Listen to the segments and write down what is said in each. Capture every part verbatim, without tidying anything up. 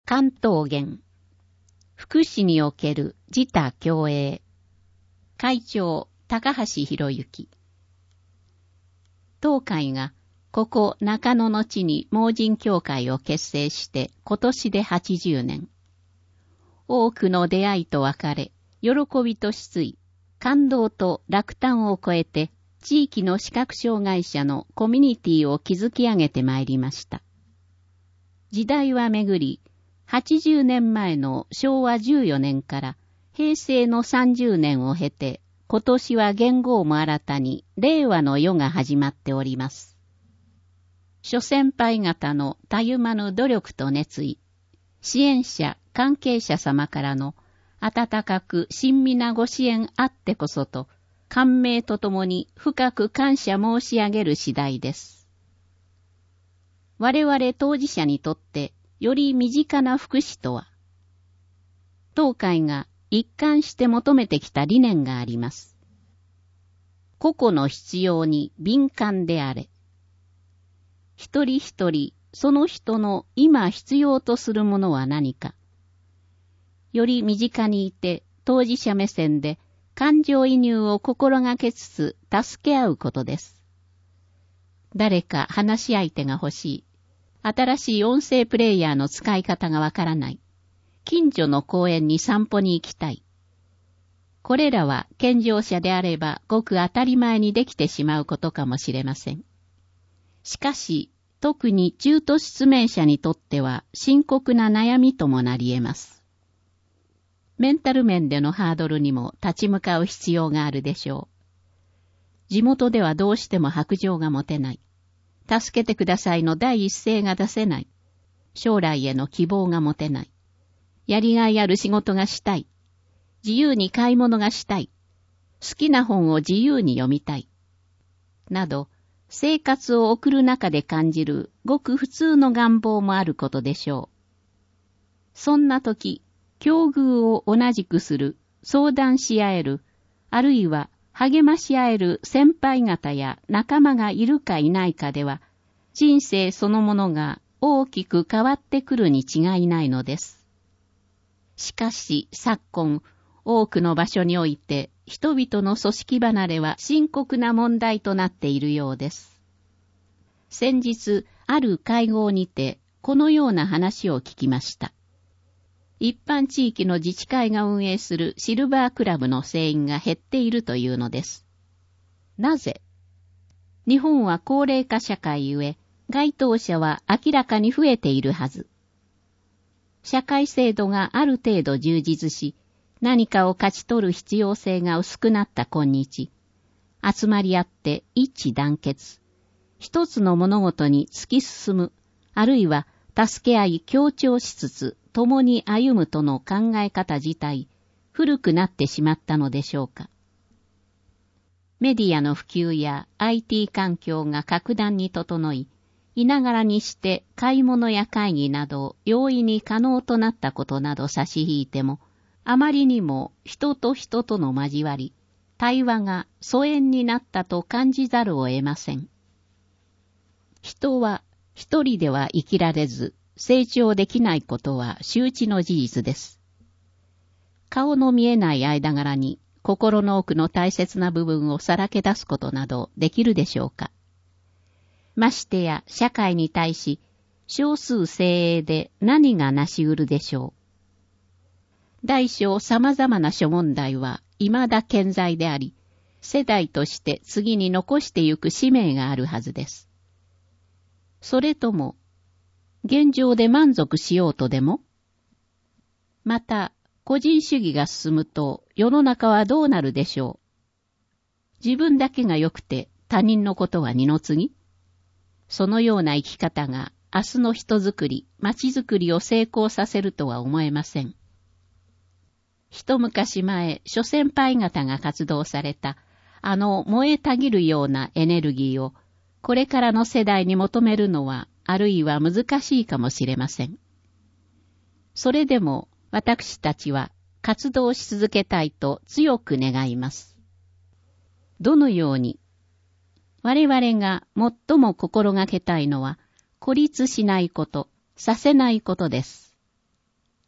関東圏福祉における自他共栄。会長高橋博之。当会がここ中野の地に盲人協会を結成して今年ではちじゅうねん。多くの出会いと別れ、喜びと失意、感動と落胆を超えて地域の視覚障害者のコミュニティを築き上げてまいりました。時代は巡り、はちじゅうねんまえのしょうわじゅうよねんから平成のさんじゅうねんを経て、今年は元号も新たに令和の世が始まっております。諸先輩方のたゆまぬ努力と熱意、支援者、関係者様からの温かく親身なご支援あってこそと、感銘とともに深く感謝申し上げる次第です。我々当事者にとってより身近な福祉とは、当会が一貫して求めてきた理念があります。個々の必要に敏感であれ。一人一人、その人の今必要とするものは何か。より身近にいて当事者目線で感情移入を心がけつつ助け合うことです。誰か話し相手が欲しい。新しい音声プレイヤーの使い方がわからない。近所の公園に散歩に行きたい。これらは健常者であればごく当たり前にできてしまうことかもしれません。しかし、特に中途失明者にとっては深刻な悩みともなり得ます。メンタル面でのハードルにも立ち向かう必要があるでしょう。地元ではどうしても白状が持てない。助けてくださいの第一声が出せない。将来への希望が持てない。やりがいある仕事がしたい。自由に買い物がしたい。好きな本を自由に読みたい。など、生活を送る中で感じるごく普通の願望もあることでしょう。そんな時、境遇を同じくする、相談し合える、あるいは励まし合える先輩方や仲間がいるかいないかでは、人生そのものが大きく変わってくるに違いないのです。しかし昨今、多くの場所において人々の組織離れは深刻な問題となっているようです。先日、ある会合にてこのような話を聞きました。一般地域の自治会が運営するシルバークラブの定員が減っているというのです。なぜ？日本は高齢化社会ゆえ、該当者は明らかに増えているはず。社会制度がある程度充実し、何かを勝ち取る必要性が薄くなった今日、集まり合って一致団結、一つの物事に突き進む、あるいは助け合い協調しつつ共に歩むとの考え方自体、古くなってしまったのでしょうか。メディアの普及や アイティー 環境が格段に整い、いながらにして買い物や会議など容易に可能となったことなど差し引いても、あまりにも人と人との交わり、対話が疎遠になったと感じざるを得ません。人は一人では生きられず、成長できないことは周知の事実です。顔の見えない間柄に心の奥の大切な部分をさらけ出すことなどできるでしょうか。ましてや社会に対し少数精鋭で何がなし得るでしょう。大小様々な諸問題は未だ健在であり、世代として次に残してゆく使命があるはずです。それとも、現状で満足しようとでも？また、個人主義が進むと世の中はどうなるでしょう。自分だけが良くて他人のことは二の次？そのような生き方が明日の人づくり、町づくりを成功させるとは思えません。一昔前、諸先輩方が活動されたあの燃えたぎるようなエネルギーをこれからの世代に求めるのはあるいは難しいかもしれません。それでも私たちは活動し続けたいと強く願います。どのように？我々が最も心がけたいのは孤立しないこと、させないことです。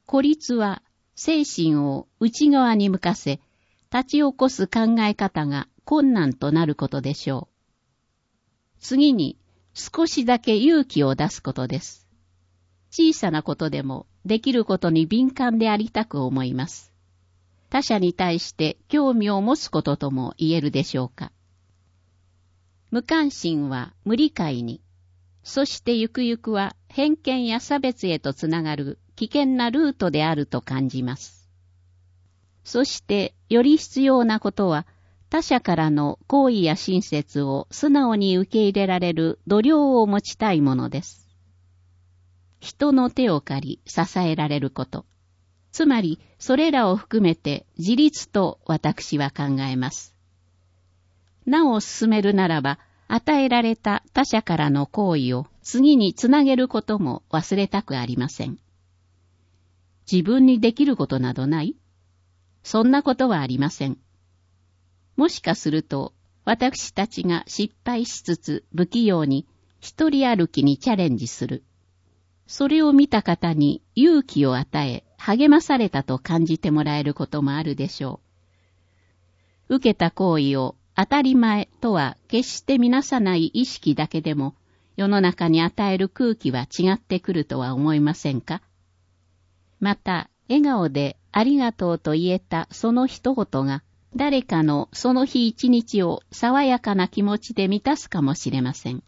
孤立は精神を内側に向かせ、立ち起こす考え方が困難となることでしょう。次に、少しだけ勇気を出すことです。小さなことでもできることに敏感でありたく思います。他者に対して興味を持つこととも言えるでしょうか。無関心は無理解に、そしてゆくゆくは偏見や差別へとつながる危険なルートであると感じます。そしてより必要なことは、他者からの好意や親切を素直に受け入れられる度量を持ちたいものです。人の手を借り支えられること。つまり、それらを含めて自立と私は考えます。なお進めるならば、与えられた他者からの好意を次につなげることも忘れたくありません。自分にできることなどない？そんなことはありません。もしかすると、私たちが失敗しつつ不器用に一人歩きにチャレンジする。それを見た方に勇気を与え、励まされたと感じてもらえることもあるでしょう。受けた行為を当たり前とは決して見なさない意識だけでも、世の中に与える空気は違ってくるとは思いませんか？また、笑顔でありがとうと言えたその一言が、誰かのその日一日を爽やかな気持ちで満たすかもしれません。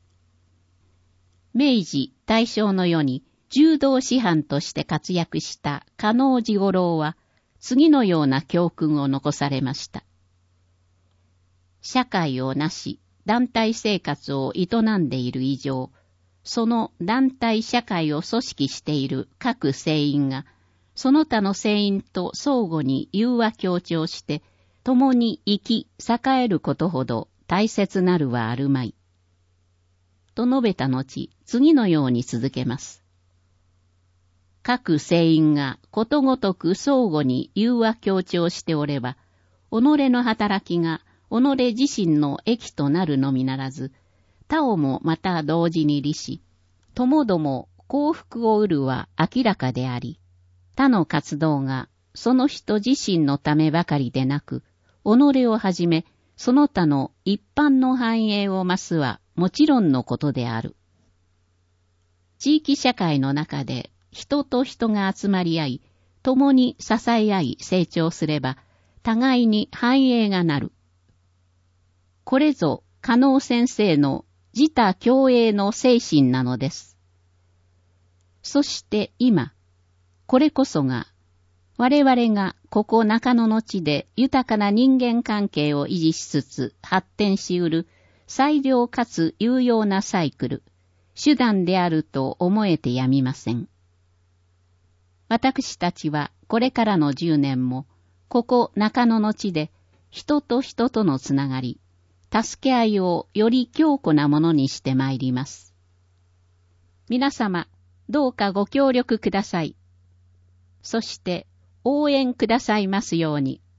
明治、大正の世に柔道師範として活躍した加納治五郎は次のような教訓を残されました。社会をなし、団体生活を営んでいる以上、その団体社会を組織している各成員が、その他の成員と相互に融和協調して、共に生き栄えることほど大切なるはあるまい。と述べた後、次のように続けます。各成員がことごとく相互に融和協調しておれば、己の働きが己自身の益となるのみならず、他をもまた同時に利し、ともども幸福を得るは明らかであり、他の活動がその人自身のためばかりでなく、己をはじめその他の一般の繁栄を増すはもちろんのことである。地域社会の中で人と人が集まり合い、共に支え合い成長すれば、互いに繁栄がなる。これぞ加納先生の自他共栄の精神なのです。そして今、これこそが、我々がここ中野の地で豊かな人間関係を維持しつつ発展しうる最良かつ有用なサイクル、手段であると思えてやみません。私たちはこれからのじゅうねんも、ここ中野の地で人と人とのつながり、助け合いをより強固なものにしてまいります。皆様、どうかご協力ください。そして応援くださいますように。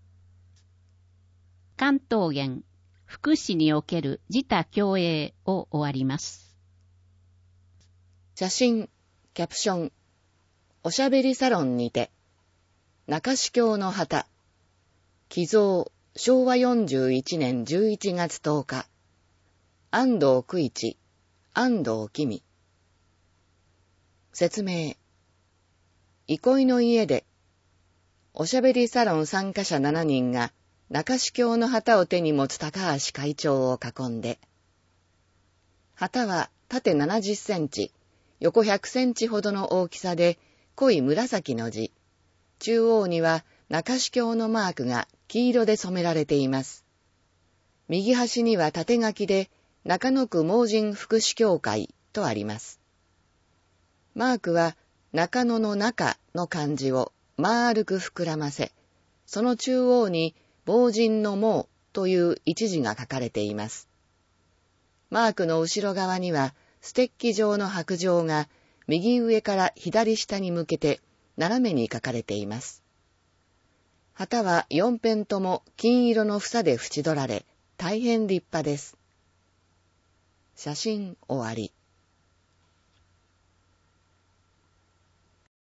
関東言福祉における自他共栄を終わります。 写真、キャプション、おしゃべりサロンにて、中司教の旗、寄贈、しょうわよんじゅういちねんじゅういちがつとおか、安藤九一、安藤君。説明。憩いの家で、おしゃべりサロン参加者しちにんが中司教の旗を手に持つ高橋会長を囲んで、旗は縦ななじゅっセンチ、横ひゃくセンチほどの大きさで濃い紫の字、中央には中司教のマークが黄色で染められています。右端には縦書きで中野区盲人福祉協会とあります。マークは中野の中の漢字を丸く膨らませ、その中央に盲人の盲という一字が書かれています。マークの後ろ側にはステッキ状の白状が右上から左下に向けて斜めに書かれています。旗は四辺とも金色の房で縁取られ、大変立派です。写真終わり。